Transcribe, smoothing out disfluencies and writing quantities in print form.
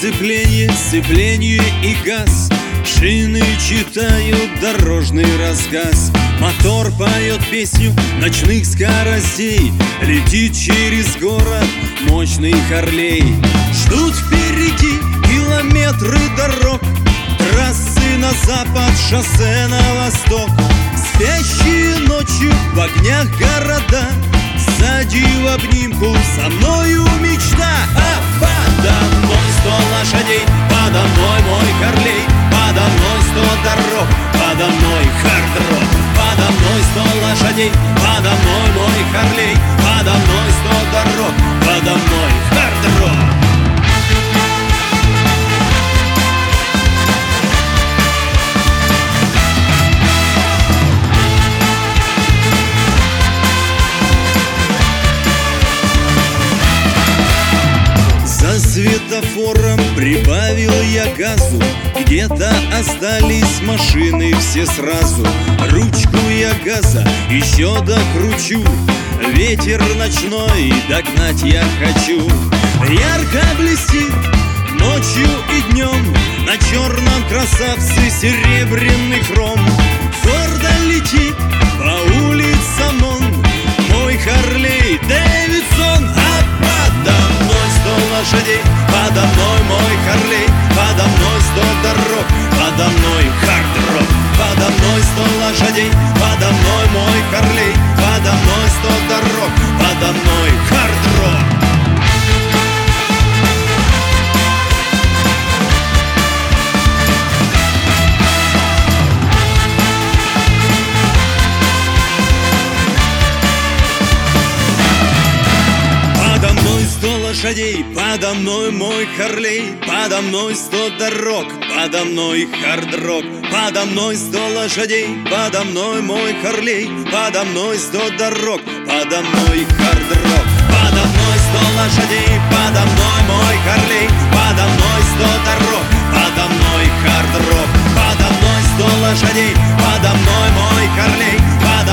сцепление, сцепление и газ. Шины читают дорожный рассказ. Мотор поет песню ночных скоростей. Летит через город мощный Харлей. Ждут впереди километры дорог, трассы на запад, шоссе на восток. Спящие ночью в огнях города, сзади в обнимку со мною мечта. А подо мной 100 лошадей, подо мной мой Харлей, подо мной 100 дорог, подо мной хард-рок. Подо мной 100 лошадей, подо мной мой Харлей, подо мной 100 дорог, подо мной хард-рок. Светофором прибавил я газу, где-то остались машины все сразу. Ручку я газа еще докручу, ветер ночной догнать я хочу. Ярко блестит ночью и днем на черном красавце серебряный хром. Гордо летит по улицам он, мой Харлей Дэвидсон. А подо мной 100 лошадей, подо мной мой Харлей, подо мной 100 дорог, подо мной хард-рок. Подо мной 100 лошадей, подо мной мой Харлей, подо мной 100 дорог, подо мной хард-рок. Лошадей, подо мной мой Харлей, подо мной 100 дорог, подо мной хард-рок. Подо мной 100 лошадей, подо мной мой Харлей, подо мной 100 дорог, подо мной хард-рок. Подо мной 100 лошадей, подо мной мой Харлей, подо мной 100 дорог, подо мной хард-рок. Подо мной 100 лошадей, подо мной мой Харлей, подо